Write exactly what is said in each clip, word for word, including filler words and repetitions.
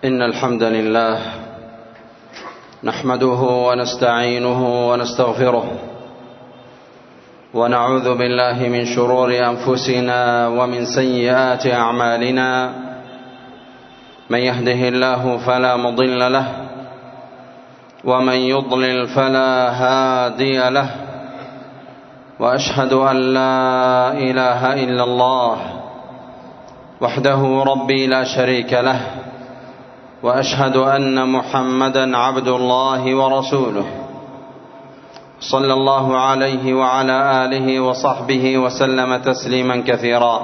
إن الحمد لله نحمده ونستعينه ونستغفره ونعوذ بالله من شرور أنفسنا ومن سيئات أعمالنا. من يهده الله فلا مضل له ومن يضلل فلا هادي له، وأشهد أن لا إله إلا الله وحده ربي لا شريك له، وأشهد أن محمدا عبد الله ورسوله صلى الله عليه وعلى آله وصحبه وسلم تسليما كثيرا.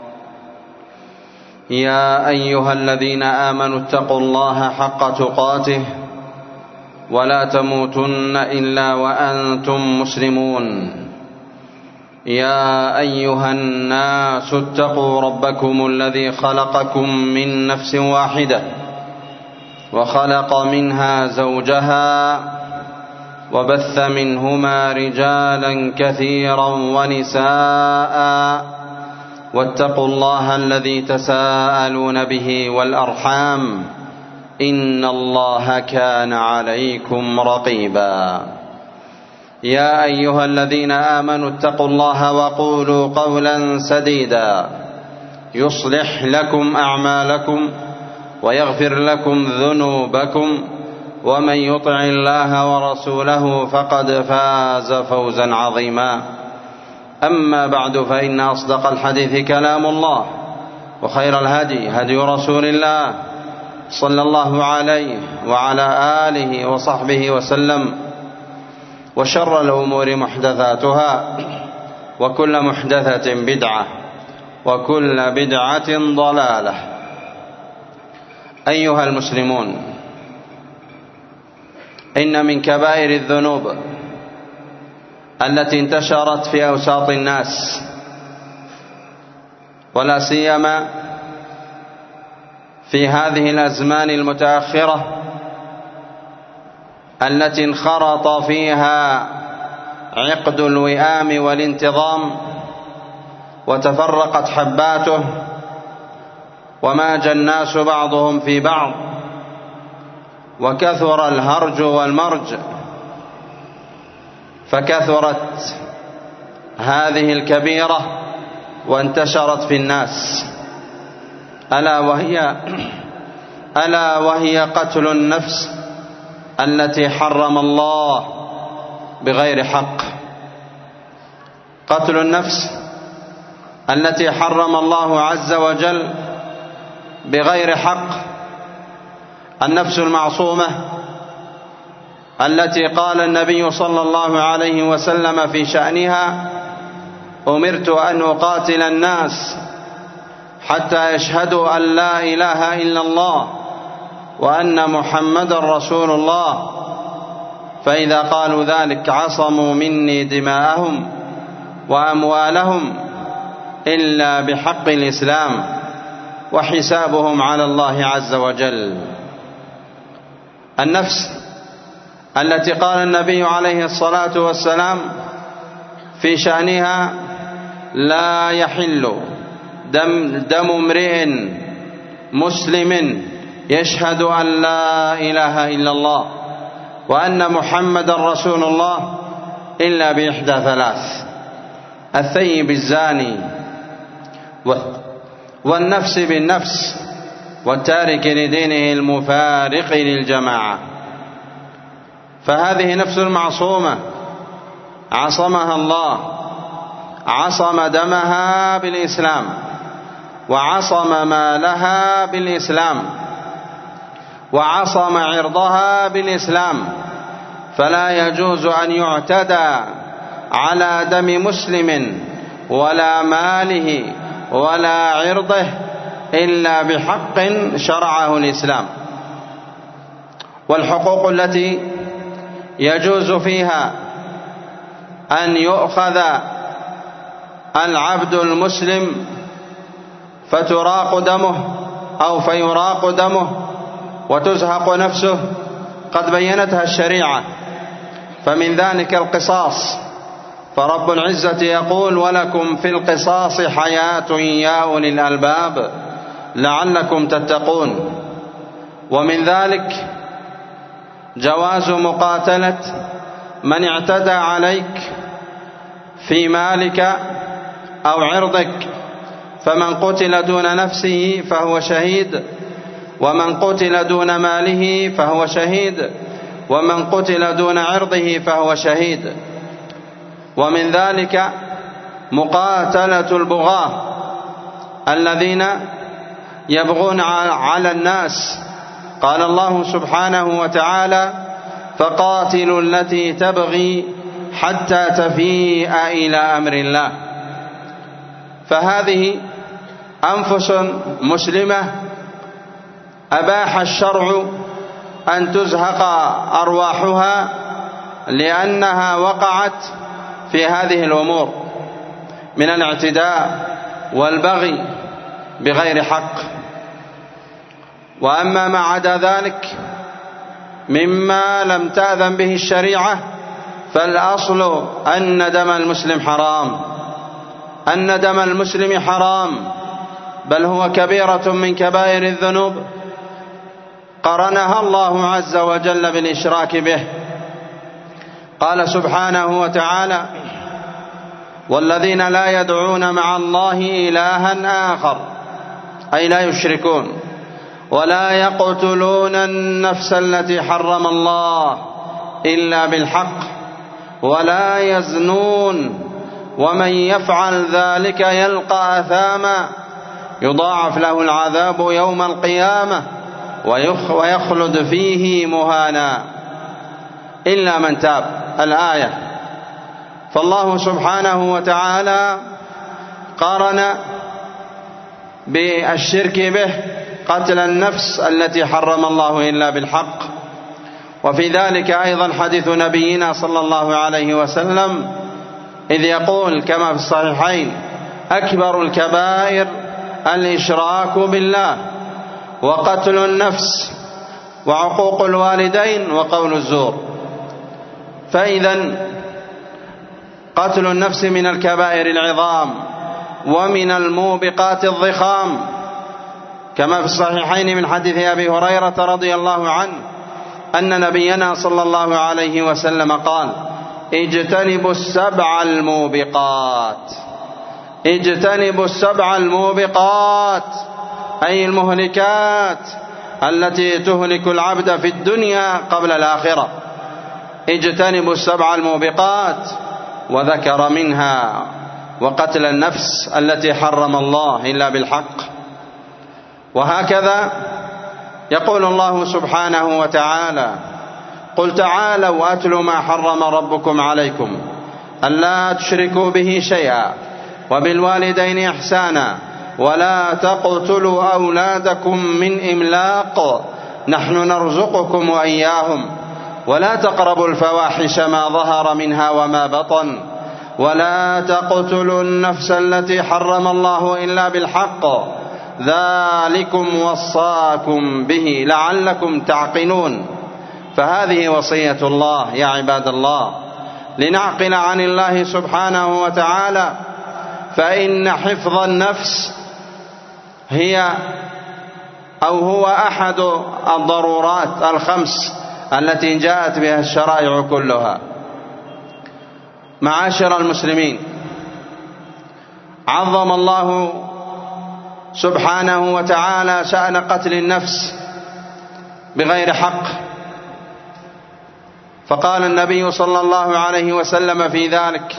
يا أيها الذين آمنوا اتقوا الله حق تقاته ولا تموتن إلا وأنتم مسلمون. يا أيها الناس اتقوا ربكم الذي خلقكم من نفس واحدة وخلق منها زوجها وبث منهما رجالا كثيرا ونساء، واتقوا الله الذي تساءلون به والأرحام إن الله كان عليكم رقيبا. يا أيها الذين آمنوا اتقوا الله وقولوا قولا سديدا يصلح لكم أعمالكم ويغفر لكم ذنوبكم، ومن يطع الله ورسوله فقد فاز فوزا عظيما. أما بعد، فإن أصدق الحديث كلام الله، وخير الهدي هدي رسول الله صلى الله عليه وعلى آله وصحبه وسلم، وشر الأمور محدثاتها، وكل محدثة بدعة، وكل بدعة ضلالة. أيها المسلمون، إن من كبائر الذنوب التي انتشرت في أوساط الناس، ولا سيما في هذه الأزمان المتأخرة التي انخرط فيها عقد الوئام والانتظام وتفرقت حباته وماج الناس بعضهم في بعض، وكثر الهرج والمرج، فكثرت هذه الكبيرة وانتشرت في الناس، ألا وهي ألا وهي قتل النفس التي حرم الله بغير حق. قتل النفس التي حرم الله عز وجل بغير حق، النفس المعصومة التي قال النبي صلى الله عليه وسلم في شأنها: أمرت أن أقاتل الناس حتى يشهدوا أن لا إله إلا الله وأن محمدا رسول الله، فإذا قالوا ذلك عصموا مني دماءهم وأموالهم إلا بحق الإسلام وحسابهم على الله عز وجل. النفس التي قال النبي عليه الصلاة والسلام في شأنها: لا يحل دم, دم امرئ مسلم يشهد أن لا إله إلا الله وأن محمد رسول الله إلا بإحدى ثلاث: الثيب الزاني، والنفس بالنفس، والتارك لدينه المفارق للجماعة. فهذه نفس المعصومة عصمها الله، عصم دمها بالإسلام، وعصم مالها بالإسلام، وعصم عرضها بالإسلام، فلا يجوز أن يعتدى على دم مسلم ولا ماله ولا عرضه إلا بحق شرعه الإسلام. والحقوق التي يجوز فيها أن يؤخذ العبد المسلم فتراق دمه أو فيراق دمه وتزهق نفسه قد بينتها الشريعة، فمن ذلك القصاص، فرب العزة يقول: ولكم في القصاص حياة يا أولي الألباب لعلكم تتقون. ومن ذلك جواز مقاتلة من اعتدى عليك في مالك أو عرضك، فمن قتل دون نفسه فهو شهيد، ومن قتل دون ماله فهو شهيد، ومن قتل دون عرضه فهو شهيد. ومن ذلك مقاتلة البغاة الذين يبغون على الناس. قال الله سبحانه وتعالى: فقاتلوا التي تبغي حتى تفيء إلى أمر الله. فهذه أنفس مسلمة أباح الشرع أن تزهق أرواحها لأنها وقعت في هذه الأمور من الاعتداء والبغي بغير حق. وأما ما عدا ذلك مما لم تأذن به الشريعة فالأصل أن دم المسلم حرام، أن دم المسلم حرام، بل هو كبيرة من كبائر الذنوب قرنها الله عز وجل بالإشراك به. قال سبحانه وتعالى: والذين لا يدعون مع الله إلها آخر، أي لا يشركون، ولا يقتلون النفس التي حرم الله إلا بالحق، ولا يزنون، ومن يفعل ذلك يلقى أثاما يضاعف له العذاب يوم القيامة ويخلد فيه مهانا إلا من تاب. الآية. فالله سبحانه وتعالى قارن بالشرك به قتل النفس التي حرم الله إلا بالحق. وفي ذلك أيضا حديث نبينا صلى الله عليه وسلم إذ يقول كما في الصحيحين: أكبر الكبائر الإشراك بالله، وقتل النفس، وعقوق الوالدين، وقول الزور. فإذا قتل النفس من الكبائر العظام ومن الموبقات الضخام، كما في الصحيحين من حديث أبي هريرة رضي الله عنه أن نبينا صلى الله عليه وسلم قال: اجتنبوا السبع الموبقات. اجتنبوا السبع الموبقات أي المهلكات التي تهلك العبد في الدنيا قبل الآخرة. اجتنبوا السبع الموبقات، وذكر منها وقتل النفس التي حرم الله إلا بالحق. وهكذا يقول الله سبحانه وتعالى: قل تعالوا أتل ما حرم ربكم عليكم ألا تشركوا به شيئا وبالوالدين إحسانا ولا تقتلوا أولادكم من إملاق نحن نرزقكم وإياهم ولا تقربوا الفواحش ما ظهر منها وما بطن ولا تقتلوا النفس التي حرم الله إلا بالحق ذلكم وصاكم به لعلكم تعقلون. فهذه وصية الله يا عباد الله، لنعقل عن الله سبحانه وتعالى، فإن حفظ النفس هي أو هو أحد الضرورات الخمس التي جاءت بها الشرائع كلها. معاشر المسلمين، عظم الله سبحانه وتعالى شأن قتل النفس بغير حق، فقال النبي صلى الله عليه وسلم في ذلك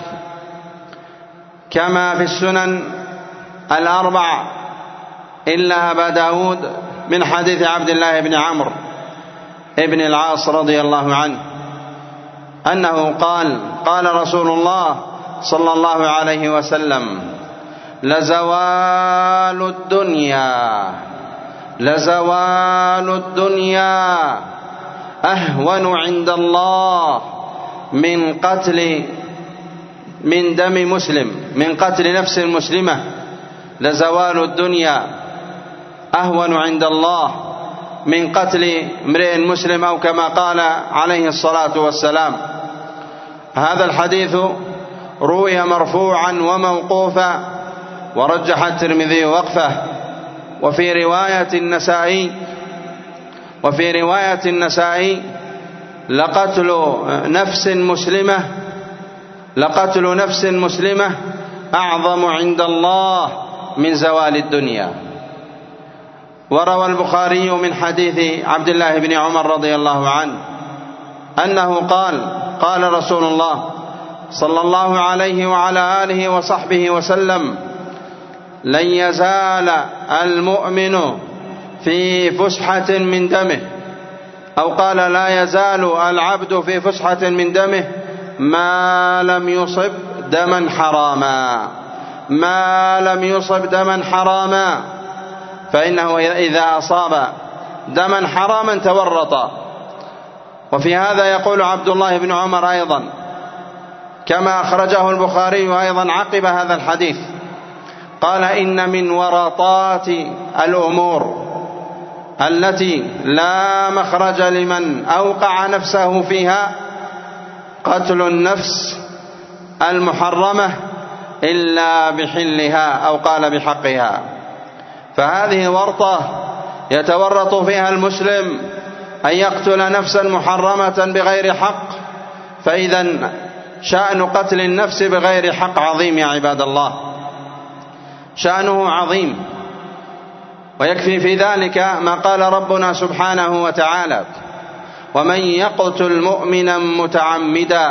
كما في السنن الأربع إلا أبا داود من حديث عبد الله بن عمرو ابن العاص رضي الله عنه أنه قال: قال رسول الله صلى الله عليه وسلم: لزوال الدنيا لزوال الدنيا أهون عند الله من قتل من دم مسلم من قتل نفس مسلمة. لزوال الدنيا أهون عند الله من قتل امرئ مسلم، أو كما قال عليه الصلاة والسلام. هذا الحديث روي مرفوعا وموقوفا، ورجح الترمذي وقفه. وفي رواية النسائي وفي رواية النسائي لقتل نفس مسلمة لقتل نفس مسلمة أعظم عند الله من زوال الدنيا. وروى البخاري من حديث عبد الله بن عمر رضي الله عنه أنه قال قال رسول الله صلى الله عليه وعلى آله وصحبه وسلم: لن يزال المؤمن في فسحة من دمه، أو قال لا يزال العبد في فسحة من دمه ما لم يصب دما حراما ما لم يصب دما حراما فإنه إذا أصاب دما حراما تورط. وفي هذا يقول عبد الله بن عمر أيضا كما أخرجه البخاري أيضا عقب هذا الحديث، قال: إن من ورطات الأمور التي لا مخرج لمن أوقع نفسه فيها قتل النفس المحرمة إلا بحلها، أو قال بحقها. فهذه ورطة يتورط فيها المسلم أن يقتل نفسا محرمة بغير حق، فإذا شأن قتل النفس بغير حق عظيم يا عباد الله، شأنه عظيم. ويكفي في ذلك ما قال ربنا سبحانه وتعالى: ومن يقتل مؤمنا متعمدا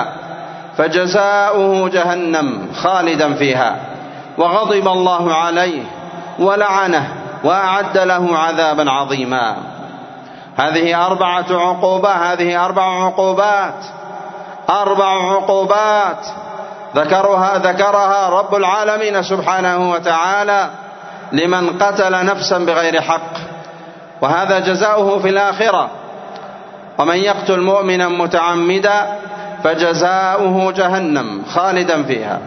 فجزاؤه جهنم خالدا فيها وغضب الله عليه ولعنه وأعد له عذابا عظيما. هذه أربعة عقوبات هذه أربع عقوبات أربع عقوبات ذكرها ذكرها رب العالمين سبحانه وتعالى لمن قتل نفسا بغير حق، وهذا جزاؤه في الآخرة. ومن يقتل مؤمنا متعمدا فجزاؤه جهنم خالدا فيها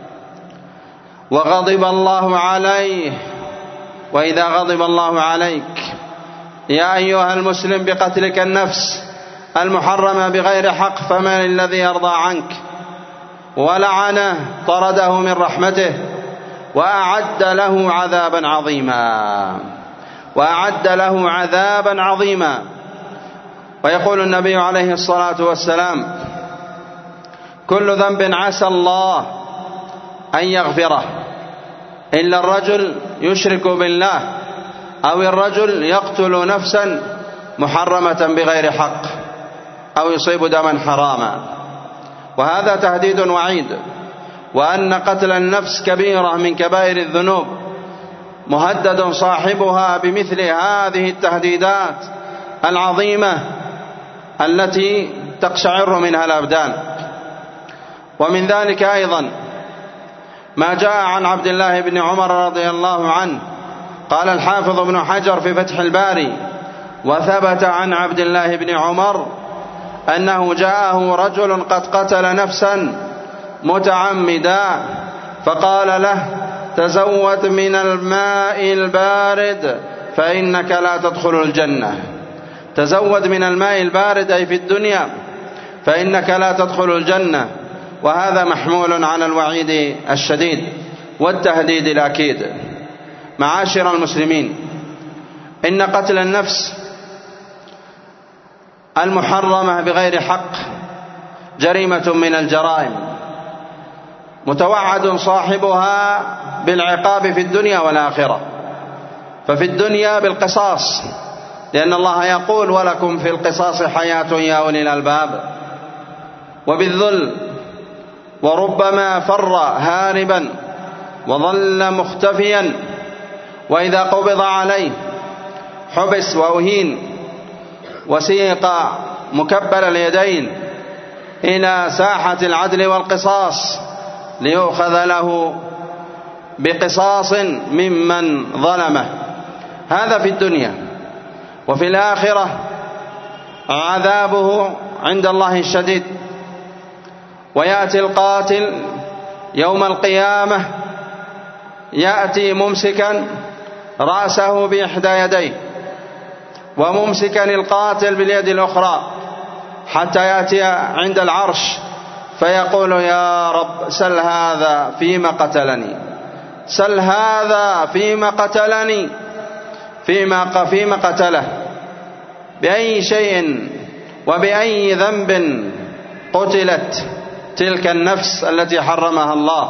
وغضب الله عليه. وإذا غضب الله عليك يا أيها المسلم بقتلك النفس المحرمة بغير حق فمن الذي يرضى عنك؟ ولعنه طرده من رحمته وأعد له عذابا عظيما وأعد له عذابا عظيما. ويقول النبي عليه الصلاة والسلام: كل ذنب عسى الله أن يغفره إلا الرجل يشرك بالله أو الرجل يقتل نفسا محرمة بغير حق أو يصيب دما حراما. وهذا تهديد وعيد، وأن قتل النفس كبيرة من كبائر الذنوب، مهدد صاحبها بمثل هذه التهديدات العظيمة التي تقشعر منها الأبدان. ومن ذلك أيضا ما جاء عن عبد الله بن عمر رضي الله عنه، قال الحافظ ابن حجر في فتح الباري: وثبت عن عبد الله بن عمر أنه جاءه رجل قد قتل نفسا متعمدا فقال له: تزود من الماء البارد فإنك لا تدخل الجنة. تزود من الماء البارد أي في الدنيا فإنك لا تدخل الجنة. وهذا محمول على الوعيد الشديد والتهديد الأكيد. معاشر المسلمين، إن قتل النفس المحرمة بغير حق جريمة من الجرائم، متوعد صاحبها بالعقاب في الدنيا والآخرة. ففي الدنيا بالقصاص، لأن الله يقول: ولكم في القصاص حياة يا أولي الألباب. وبالذل، وربما فر هاربا وظل مختفيا، وإذا قبض عليه حبس وأهين وسيق مكبل اليدين إلى ساحة العدل والقصاص ليؤخذ له بقصاص ممن ظلمه. هذا في الدنيا. وفي الآخرة عذابه عند الله الشديد. ويأتي القاتل يوم القيامة يأتي ممسكا رأسه بإحدى يديه وممسكا القاتل باليد الأخرى حتى يأتي عند العرش فيقول: يا رب سل هذا فيما قتلني سل هذا فيما قتلني فيما فيما قتله. بأي شيء وبأي ذنب قتلت تلك النفس التي حرمها الله.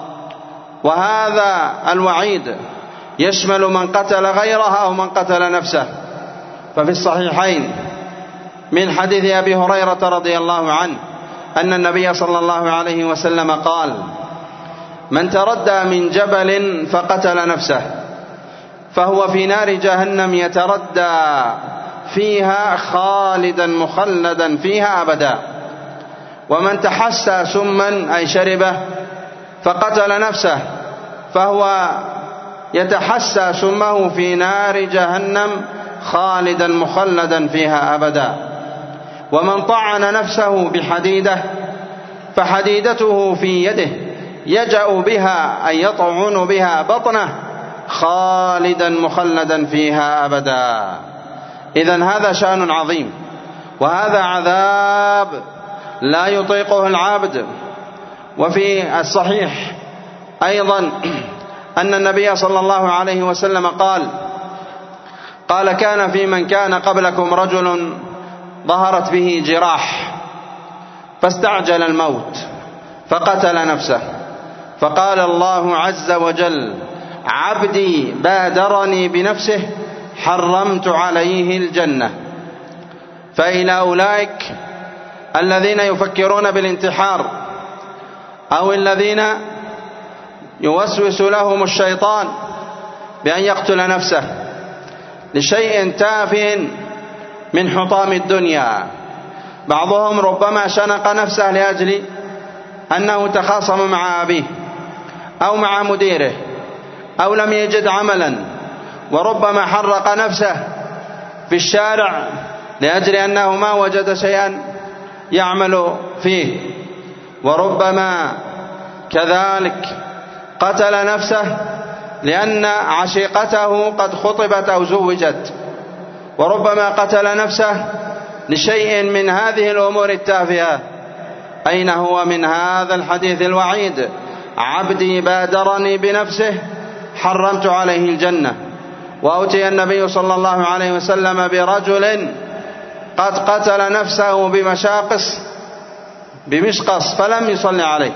وهذا الوعيد يشمل من قتل غيرها أو من قتل نفسه. ففي الصحيحين من حديث أبي هريرة رضي الله عنه أن النبي صلى الله عليه وسلم قال: من تردى من جبل فقتل نفسه فهو في نار جهنم يتردى فيها خالدا مخلدا فيها أبدا. ومن تحسى سما أي شربه فقتل نفسه فهو يتحسى سمه في نار جهنم خالدا مخلدا فيها أبدا. ومن طعن نفسه بحديدة فحديدته في يده يجأ بها أي يطعن بها بطنه خالدا مخلدا فيها أبدا. إذن هذا شأن عظيم، وهذا عذاب لا يطيقه العبد. وفي الصحيح أيضا أن النبي صلى الله عليه وسلم قال قال كان في من كان قبلكم رجل ظهرت به جراح فاستعجل الموت فقتل نفسه فقال الله عز وجل: عبدي بادرني بنفسه حرمت عليه الجنة. فإلى أولئك الذين يفكرون بالانتحار أو الذين يوسوس لهم الشيطان بأن يقتل نفسه لشيء تافه من حطام الدنيا، بعضهم ربما شنق نفسه لأجل أنه تخاصم مع أبيه أو مع مديره أو لم يجد عملا، وربما حرق نفسه في الشارع لأجل أنه ما وجد شيئا يعمل فيه، وربما كذلك قتل نفسه لأن عشيقته قد خطبت أو زوجت، وربما قتل نفسه لشيء من هذه الأمور التافهة. أين هو من هذا الحديث الوعيد: عبدي بادرني بنفسه حرمت عليه الجنة؟ وأتي النبي صلى الله عليه وسلم برجل قد قتل نفسه بمشاقص بمشقص فلم يصلي عليه،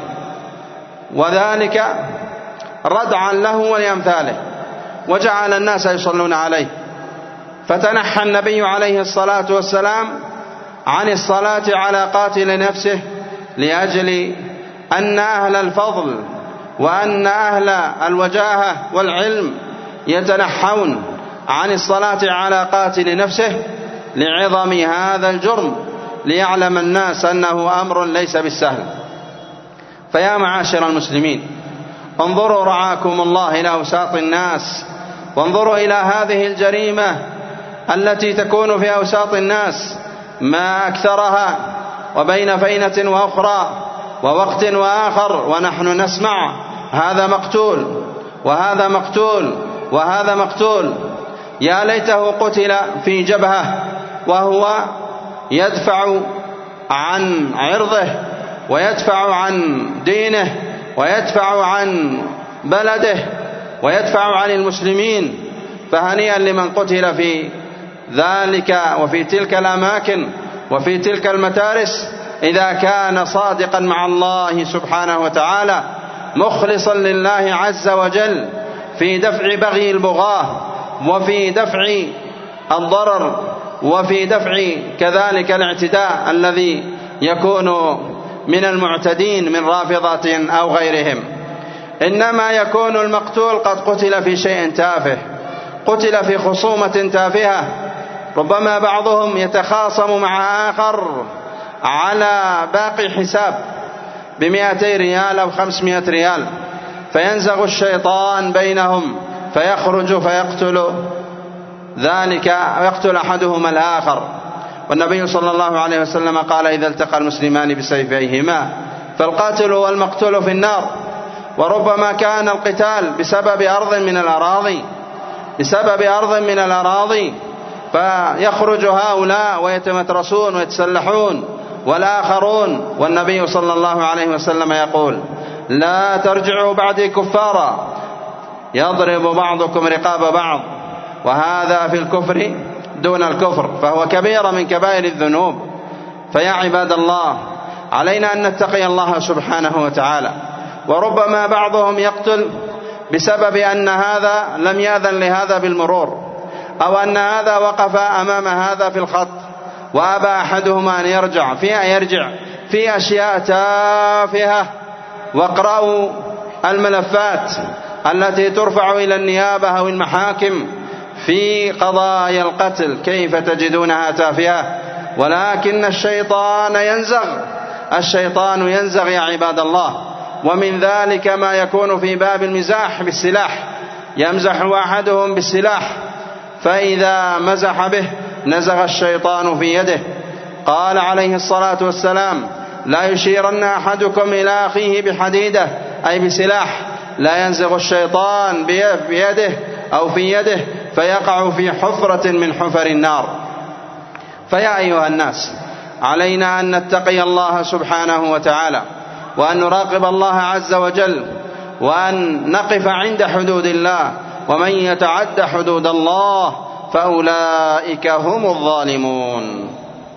وذلك ردعا له ولأمثاله، وجعل الناس يصلون عليه، فتنحى النبي عليه الصلاة والسلام عن الصلاة على قاتل نفسه لأجل أن أهل الفضل وأن أهل الوجاهة والعلم يتنحون عن الصلاة على قاتل نفسه لعظم هذا الجرم، ليعلم الناس أنه أمر ليس بالسهل. فيا معاشر المسلمين، انظروا رعاكم الله إلى أوساط الناس، وانظروا إلى هذه الجريمة التي تكون في أوساط الناس ما أكثرها، وبين فينة وأخرى ووقت وآخر ونحن نسمع هذا مقتول وهذا مقتول وهذا مقتول. يا ليته قتل في جبهة وهو يدفع عن عرضه ويدفع عن دينه ويدفع عن بلده ويدفع عن المسلمين. فهنيئا لمن قتل في ذلك وفي تلك الأماكن وفي تلك المتارس إذا كان صادقا مع الله سبحانه وتعالى مخلصا لله عز وجل في دفع بغي البغاة وفي دفع الضرر وفي دفع كذلك الاعتداء الذي يكون من المعتدين من رافضة أو غيرهم. إنما يكون المقتول قد قتل في شيء تافه، قتل في خصومة تافهة، ربما بعضهم يتخاصم مع آخر على باقي حساب بمئتي ريال أو خمسمائة ريال، فينزغ الشيطان بينهم فيخرج فيقتل ذلك يقتل أحدهما الآخر. والنبي صلى الله عليه وسلم قال: إذا التقى المسلمان بسيفيهما فالقاتل والمقتول في النار. وربما كان القتال بسبب أرض من الأراضي بسبب أرض من الأراضي فيخرج هؤلاء ويتمترسون ويتسلحون والآخرون، والنبي صلى الله عليه وسلم يقول: لا ترجعوا بعدي كفارا يضرب بعضكم رقاب بعض. وهذا في الكفر دون الكفر، فهو كبيرة من كبائر الذنوب. فيا عباد الله، علينا أن نتقي الله سبحانه وتعالى. وربما بعضهم يقتل بسبب أن هذا لم يأذن لهذا بالمرور، أو أن هذا وقف أمام هذا في الخط وأبى أحدهما أن يرجع في يرجع في أشياء تافهة. واقرأوا الملفات التي ترفع إلى النيابة أو المحاكم في قضايا القتل كيف تجدونها تافهة. ولكن الشيطان ينزغ الشيطان ينزغ يا عباد الله. ومن ذلك ما يكون في باب المزاح بالسلاح، يمزح أحدهم بالسلاح فإذا مزح به نزغ الشيطان في يده. قال عليه الصلاة والسلام: لا يشيرن أحدكم إلى أخيه بحديدة، أي بسلاح، لا ينزغ الشيطان بيده أو في يده فيقع في حفرة من حفر النار. فيا أيها الناس، علينا أن نتقي الله سبحانه وتعالى، وأن نراقب الله عز وجل، وأن نقف عند حدود الله. ومن يتعد حدود الله فأولئك هم الظالمون.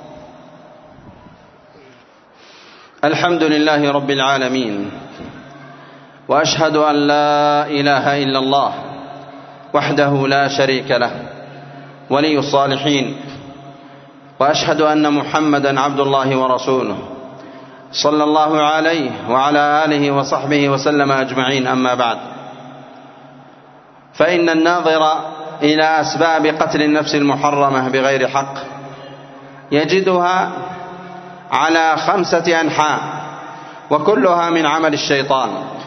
الحمد لله رب العالمين، وأشهد أن لا إله إلا الله وحده لا شريك له ولي الصالحين، وأشهد أن محمدا عبد الله ورسوله صلى الله عليه وعلى آله وصحبه وسلم أجمعين. أما بعد، فإن الناظر إلى أسباب قتل النفس المحرمة بغير حق يجدها على خمسة أنحاء، وكلها من عمل الشيطان.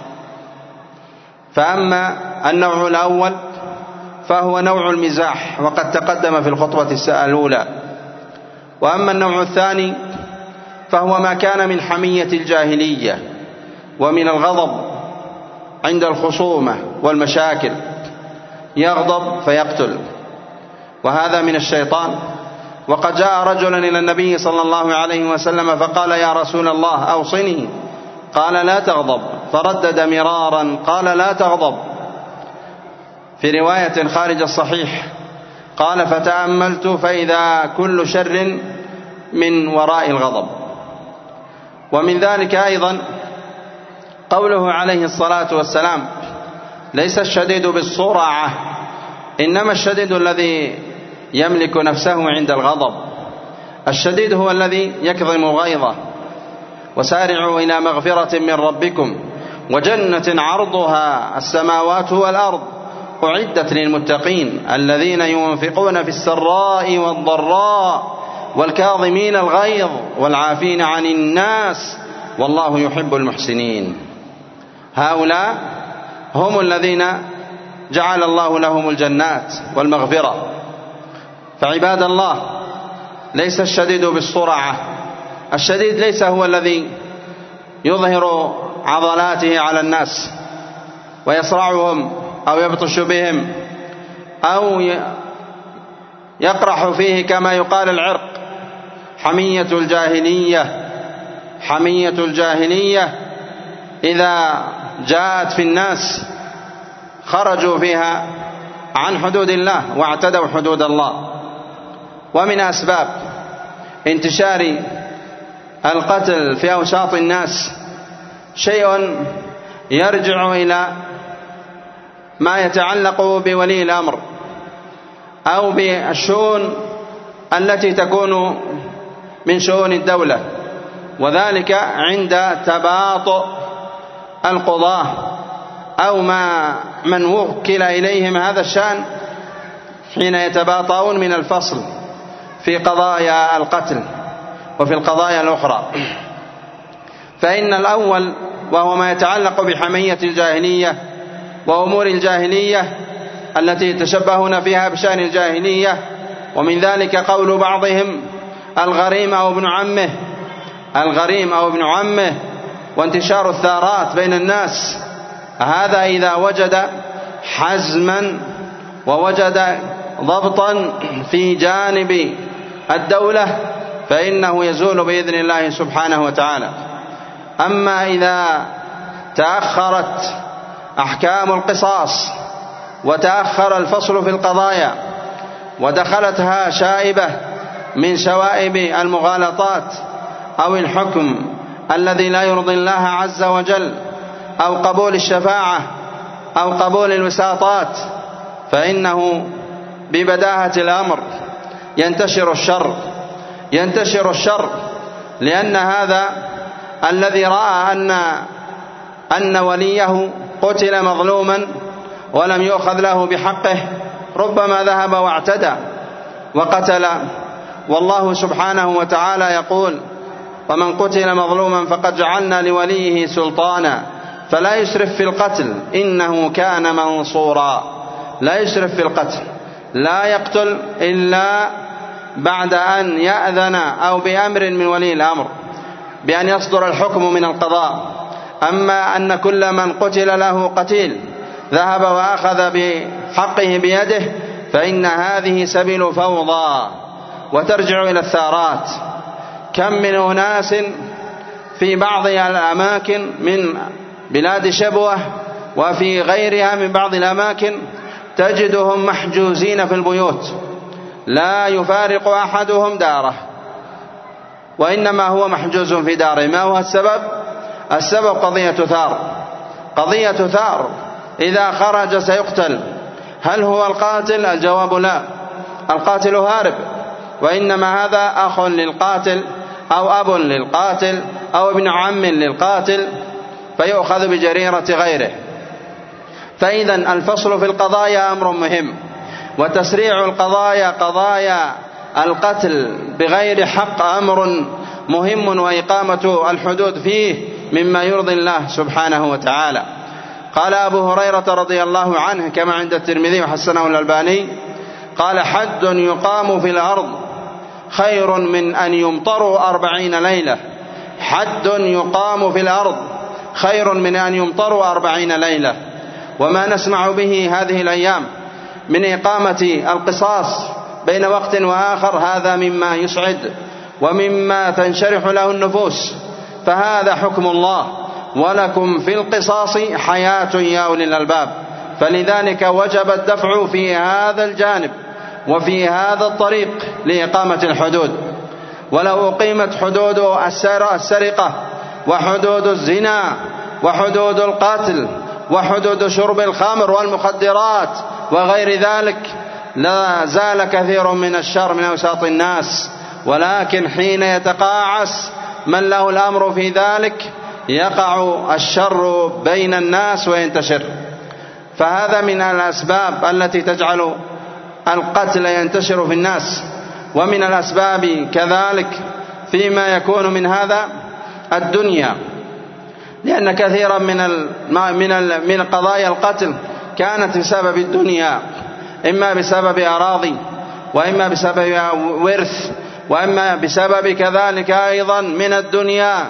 فأما النوع الأول فهو نوع المزاح، وقد تقدم في الخطوة الأولى. وأما النوع الثاني فهو ما كان من حمية الجاهلية ومن الغضب عند الخصومة والمشاكل، يغضب فيقتل، وهذا من الشيطان. وقد جاء رجل إلى النبي صلى الله عليه وسلم فقال: يا رسول الله أوصني. قال: لا تغضب. فردد مرارا قال: لا تغضب. في رواية خارج الصحيح قال: فتأملت فإذا كل شر من وراء الغضب. ومن ذلك أيضا قوله عليه الصلاة والسلام: ليس الشديد بالصرعة، إنما الشديد الذي يملك نفسه عند الغضب. الشديد هو الذي يكظم غيظه. وسارعوا إلى مغفرة من ربكم وجنة عرضها السماوات والأرض أعدت للمتقين الذين ينفقون في السراء والضراء والكاظمين الغيظ والعافين عن الناس والله يحب المحسنين. هؤلاء هم الذين جعل الله لهم الجنات والمغفرة. فعباد الله، ليس الشديد بالصرعة. الشديد ليس هو الذي يظهر عضلاته على الناس ويصرعهم أو يبطش بهم أو يقرح فيه كما يقال العرق. حمية الجاهلية حمية الجاهلية إذا جاءت في الناس خرجوا فيها عن حدود الله واعتدوا حدود الله. ومن أسباب انتشار القتل في أوساط الناس شيء يرجع إلى ما يتعلق بولي الأمر أو بالشؤون التي تكون من شؤون الدولة، وذلك عند تباطؤ القضاة أو ما من وكل إليهم هذا الشأن حين يتباطؤون من الفصل في قضايا القتل وفي القضايا الأخرى. فإن الأول وهو ما يتعلق بحمية الجاهلية وأمور الجاهلية التي يتشبهون فيها بشأن الجاهلية، ومن ذلك قول بعضهم الغريم أو ابن عمه الغريم أو ابن عمه وانتشار الثارات بين الناس. هذا إذا وجد حزما ووجد ضبطا في جانب الدولة فإنه يزول بإذن الله سبحانه وتعالى. أما إذا تأخرت أحكام القصاص وتأخر الفصل في القضايا ودخلتها شائبة من شوائب المغالطات أو الحكم الذي لا يرضي الله عز وجل أو قبول الشفاعة أو قبول الوساطات، فإنه ببداهة الأمر ينتشر الشر ينتشر الشر لأن هذا الذي رأى أن أن وليه قتل مظلوما ولم يؤخذ له بحقه ربما ذهب واعتدى وقتل. والله سبحانه وتعالى يقول: ومن قتل مظلوما فقد جعلنا لوليه سلطانا فلا يسرف في القتل إنه كان منصورا. لا يسرف في القتل، لا يقتل إلا بعد أن يأذن أو بأمر من ولي الأمر بأن يصدر الحكم من القضاء. أما أن كل من قتل له قتيل ذهب وأخذ بحقه بيده فإن هذه سبيل فوضى وترجع إلى الثارات. كم من أناس في بعض الأماكن من بلاد شبوة وفي غيرها من بعض الأماكن تجدهم محجوزين في البيوت، لا يفارق أحدهم داره، وإنما هو محجوز في داره. ما هو السبب؟ السبب قضية ثار قضية ثار إذا خرج سيقتل. هل هو القاتل؟ الجواب لا، القاتل هارب، وإنما هذا أخ للقاتل أو أب للقاتل أو ابن عم للقاتل فيؤخذ بجريرة غيره. فإذا الفصل في القضايا أمر مهم، وتسريع القضايا قضايا القتل بغير حق أمر مهم، وإقامة الحدود فيه مما يرضي الله سبحانه وتعالى. قال أبو هريرة رضي الله عنه كما عند الترمذي وحسنه الألباني قال: حد يقام في الأرض خير من أن يمطروا أربعين ليلة. حد يقام في الأرض خير من أن يمطروا أربعين ليلة. وما نسمع به هذه الأيام من إقامة القصاص بين وقت وآخر هذا مما يسعد ومما تنشرح له النفوس، فهذا حكم الله، ولكم في القصاص حياة يا أولي الألباب. فلذلك وجب الدفع في هذا الجانب وفي هذا الطريق لإقامة الحدود. ولو أقيمت حدود السرقة وحدود الزنا وحدود القتل وحدود شرب الخمر والمخدرات وغير ذلك لا زال كثير من الشر من أوساط الناس، ولكن حين يتقاعس من له الأمر في ذلك يقع الشر بين الناس وينتشر. فهذا من الأسباب التي تجعل القتل ينتشر في الناس. ومن الأسباب كذلك فيما يكون من هذا الدنيا، لأن كثيرا من من من قضايا القتل كانت بسبب الدنيا، إما بسبب أراضي وإما بسبب ورث وإما بسبب كذلك أيضا من الدنيا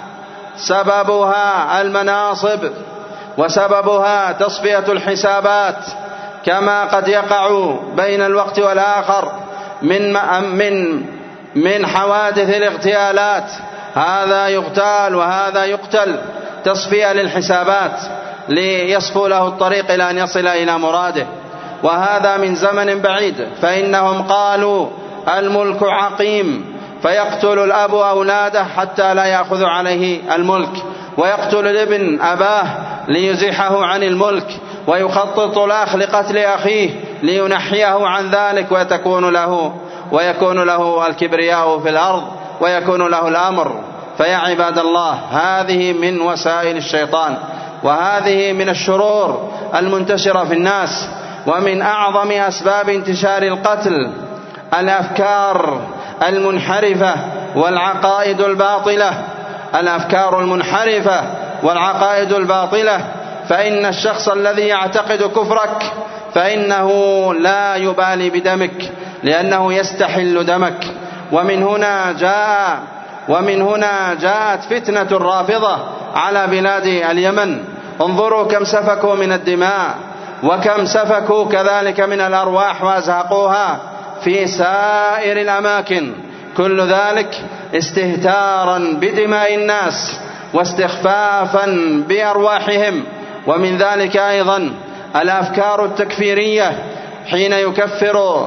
سببها المناصب وسببها تصفية الحسابات، كما قد يقع بين الوقت والآخر من من من حوادث الاغتيالات، هذا يغتال وهذا يقتل تصفية للحسابات ليصفو له الطريق إلى أن يصل إلى مراده. وهذا من زمن بعيد، فإنهم قالوا الملك عقيم، فيقتل الأب أولاده حتى لا يأخذ عليه الملك، ويقتل الابن أباه ليزيحه عن الملك، ويخطط الأخ لقتل أخيه لينحيه عن ذلك، وتكون له ويكون له الكبرياء في الأرض ويكون له الأمر. فيا عباد الله، هذه من وسائل الشيطان، وهذه من الشرور المنتشرة في الناس. ومن أعظم أسباب انتشار القتل الأفكار المنحرفة والعقائد الباطلة الأفكار المنحرفة والعقائد الباطلة. فإن الشخص الذي يعتقد كفرك فإنه لا يبالي بدمك، لأنه يستحل دمك. ومن هنا جاء ومن هنا جاءت فتنة الرافضة على بلاد اليمن. انظروا كم سفكوا من الدماء، وكم سفكوا كذلك من الأرواح وأزهقوها في سائر الأماكن، كل ذلك استهتارا بدماء الناس واستخفافا بأرواحهم. ومن ذلك أيضا الأفكار التكفيرية، حين يكفر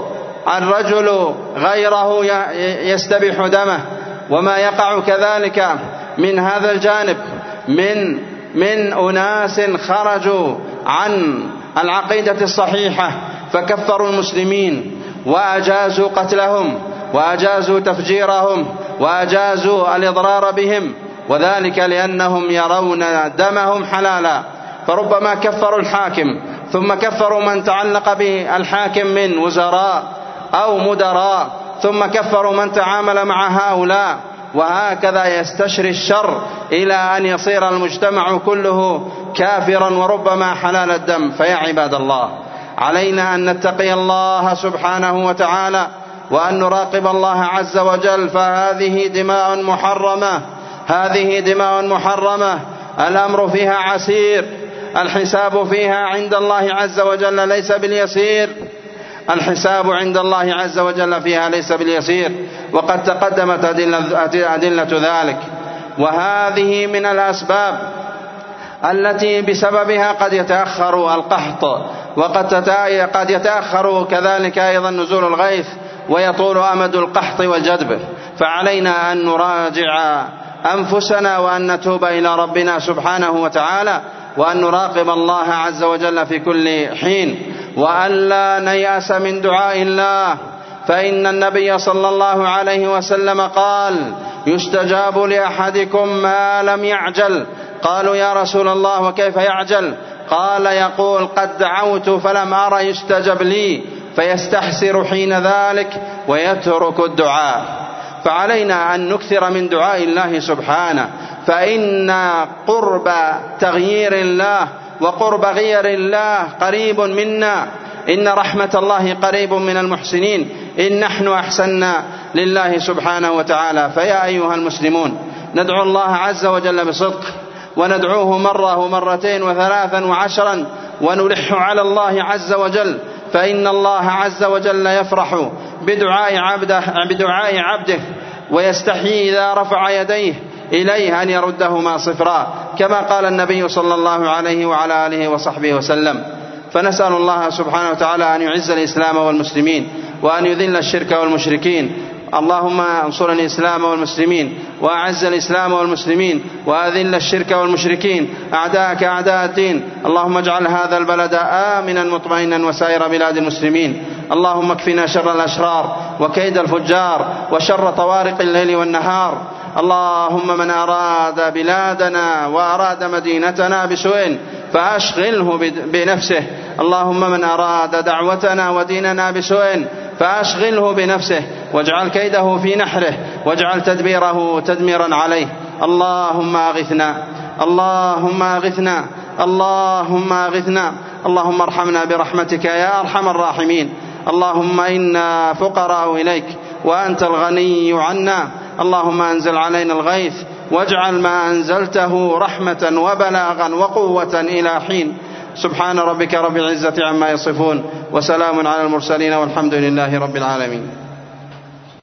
الرجل غيره يستبيح دمه، وما يقع كذلك من هذا الجانب من من أناس خرجوا عن العقيدة الصحيحة فكفروا المسلمين وأجازوا قتلهم وأجازوا تفجيرهم وأجازوا الإضرار بهم، وذلك لأنهم يرون دمهم حلالا. فربما كفروا الحاكم ثم كفروا من تعلق بالحاكم من وزراء أو مدراء، ثم كفروا من تعامل مع هؤلاء، وهكذا يستشري الشر إلى أن يصير المجتمع كله كافرا وربما حلال الدم. فيا عباد الله، علينا أن نتقي الله سبحانه وتعالى وأن نراقب الله عز وجل، فهذه دماء محرمة، هذه دماء محرمة، الأمر فيها عسير، الحساب فيها عند الله عز وجل ليس باليسير، الحساب عند الله عز وجل فيها ليس باليسير، وقد تقدمت أدلة, أدلة ذلك. وهذه من الأسباب التي بسببها قد يتأخر القحط، وقد قد يتأخر كذلك أيضا نزول الغيث، ويطول أمد القحط والجدب. فعلينا أن نراجع أنفسنا وأن نتوب إلى ربنا سبحانه وتعالى، وأن نراقب الله عز وجل في كل حين، وأن لا نيأس من دعاء الله، فإن النبي صلى الله عليه وسلم قال: يستجاب لأحدكم ما لم يعجل. قالوا: يا رسول الله وكيف يعجل؟ قال: يقول: قد دعوت فلم أر يستجب لي، فيستحسر حين ذلك ويترك الدعاء. فعلينا أن نكثر من دعاء الله سبحانه، فإن قرب تغيير الله وقرب غير الله قريب منا، إن رحمة الله قريب من المحسنين، إن نحن أحسننا لله سبحانه وتعالى. فيا أيها المسلمون، ندعو الله عز وجل بصدق، وندعوه مرة ومرتين وثلاثا وعشرا، ونلح على الله عز وجل، فإن الله عز وجل يفرح بدعاء عبده, بدعاء عبده ويستحيي إذا رفع يديه إليه أن يردهما صفرا، كما قال النبي صلى الله عليه وعلى آله وصحبه وسلم. فنسأل الله سبحانه وتعالى أن يعز الإسلام والمسلمين، وأن يذل الشرك والمشركين. اللهم انصر الإسلام والمسلمين، وأعز الإسلام والمسلمين، وأذل الشرك والمشركين، أعداءك أعداء الدين. اللهم اجعل هذا البلد آمنا مطمئنا وسائر بلاد المسلمين. اللهم اكفنا شر الأشرار وكيد الفجار وشر طوارق الليل والنهار. اللهم من أراد بلادنا وأراد مدينتنا بسوء فأشغله بنفسه. اللهم من أراد دعوتنا وديننا بسوء فأشغله بنفسه، واجعل كيده في نحره، واجعل تدبيره تدميرا عليه. اللهم أغثنا، اللهم أغثنا، اللهم أغثنا. اللهم ارحمنا برحمتك يا أرحم الراحمين. اللهم إنا فقراء إليك وأنت الغني عنا. اللهم أنزل علينا الغيث، واجعل ما أنزلته رحمة وبلاغا وقوة إلى حين. سبحان ربك رب العزة عما يصفون، وسلام على المرسلين، والحمد لله رب العالمين.